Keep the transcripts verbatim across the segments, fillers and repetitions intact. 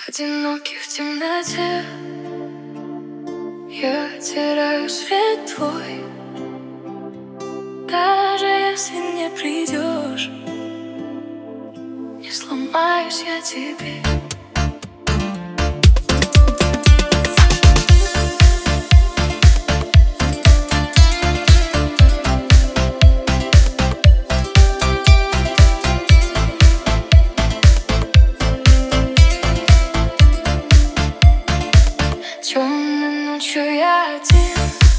Одинокий в темноте, я теряю свет твой. Даже если не придешь, не сломаюсь я тебе. Темной ночью я один,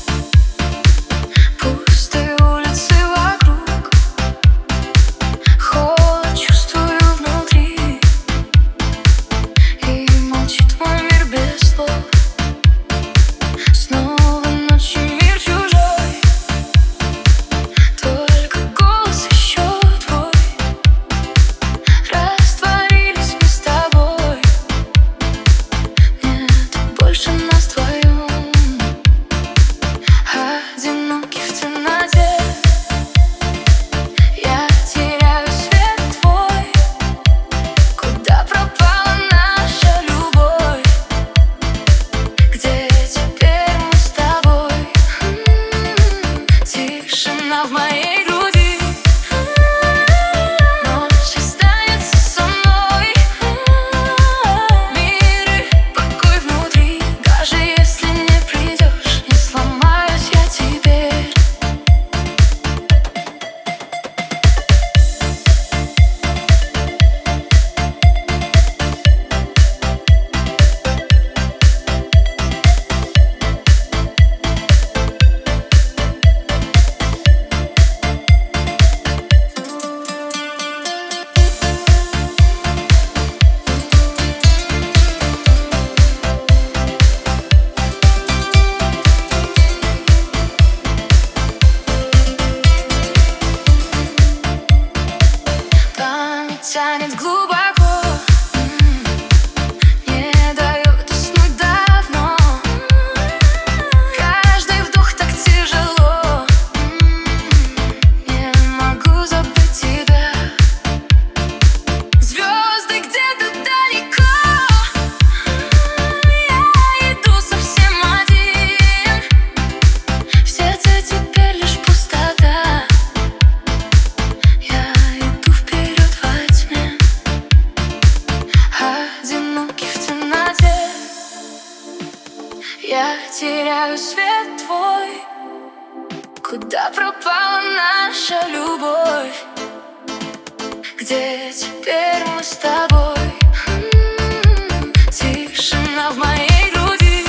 пустые улицы вокруг, холод чувствую внутри, и молчит мой мир без слов. Снова ночью мир чужой, только голос еще твой. Растворились мы с тобой, нет больше нас вдвоем. Одинокий в темноте, я теряю свет твой. Куда пропала наша любовь? Где теперь мы с тобой? М-м-м, тишина в моей груди, ночь останется со мной. Мир и покой внутри, даже если не придешь, не сломаюсь я теперь. Память тянет глубоко, м, не дает уснуть давно. Каждый вдох так тяжело, м, не могу забыть тебя. Звезды где-то далеко, я иду совсем один. В сердце теперь лишь пустота, я иду вперед во тьме. Одинокий в темноте, я теряю свет твой. Куда пропала наша любовь? Где теперь мы с тобой? М-м-м, тишина в моей груди,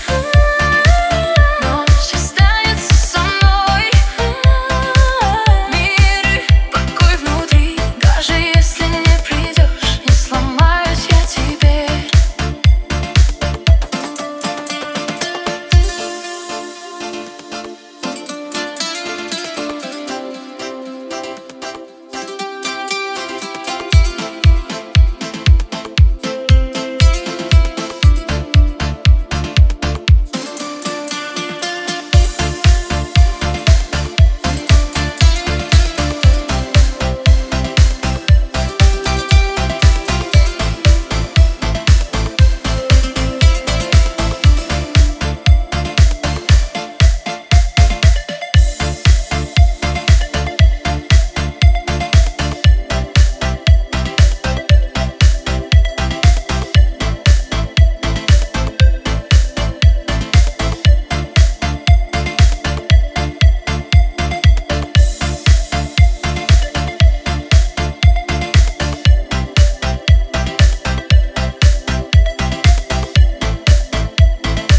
ночь останется со мной. Мир и покой внутри, даже если не придешь, не сломаюсь я теперь.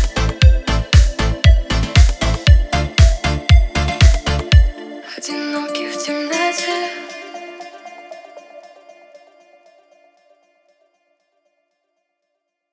Одинокий